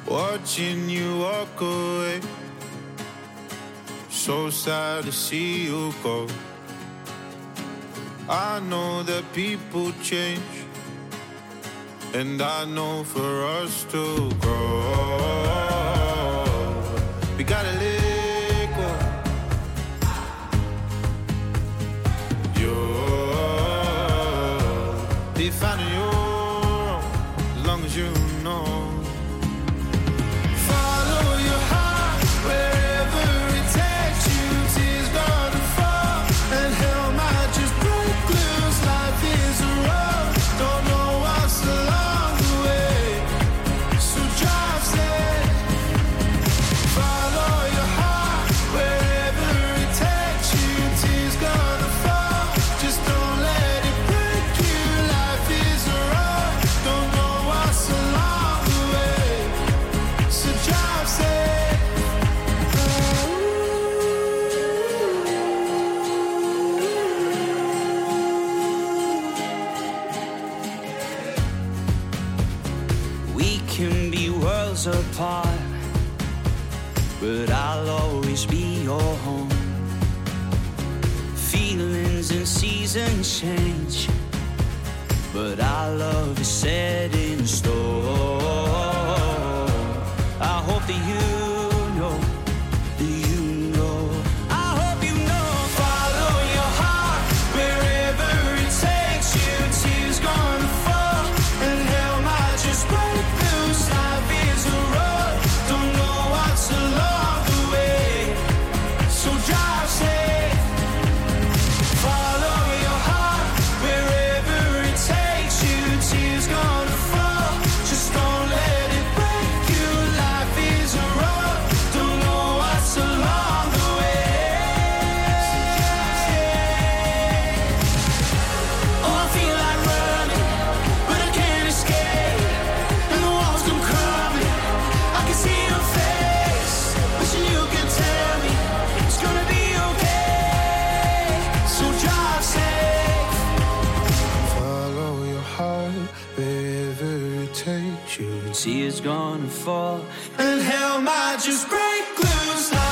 watching you walk away. So sad to see you go. I know that people change, and I know for us to grow, we gotta let go. You'll be finding your own, as long as you know. Follow your heart wherever it takes you. Tears gonna fall and hell might just break loose. Life is a road, don't know what's along the way, so drive safe. Follow your heart wherever it takes you. Tears gonna fall, just don't let it break you. Life is a road, don't know what's along the way, so drive safe. We can be worlds apart, but I'll always be your home. Feelings and seasons change, but our love is set in stone. I hope that you know, I hope you know. Follow your heart wherever it takes you. Tears gonna fall and hell might just break loose. Life is a road, don't know what's along the way, so drive safe. Follow your heart wherever it takes you. Tears gonna fall, just don't let it break you. Life is a road, don't know what's along the way. Oh, I feel like running, but I can't escape, and the walls come crumbling. I can see your face, wishing you could tell me it's gonna be okay, so drive safe. Follow your heart wherever it takes you. Tears gonna fall And hell might just break loose.